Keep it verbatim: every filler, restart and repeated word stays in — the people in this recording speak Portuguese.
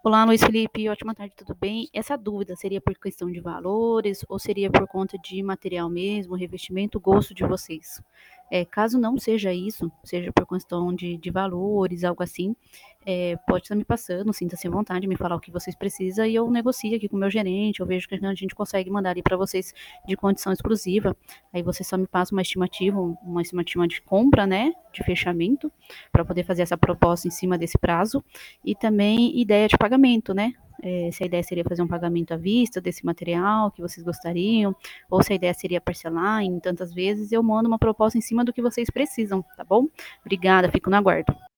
Olá, Luiz Felipe, ótima tarde, tudo bem? Essa dúvida seria por questão de valores ou seria por conta de material mesmo, revestimento, gosto de vocês? É, caso não seja isso, seja por questão de, de valores, algo assim, é, pode estar me passando, sinta-se à vontade de me falar o que vocês precisam e eu negocio aqui com o meu gerente, eu vejo que a gente consegue mandar ali para vocês de condição exclusiva. Aí você só me passa uma estimativa, uma estimativa de compra, né, de fechamento, para poder fazer essa proposta em cima desse prazo e também ideia de pagamento, né? É, se a ideia seria fazer um pagamento à vista desse material que vocês gostariam, ou se a ideia seria parcelar em tantas vezes, eu mando uma proposta em cima do que vocês precisam, tá bom? Obrigada, fico no aguardo.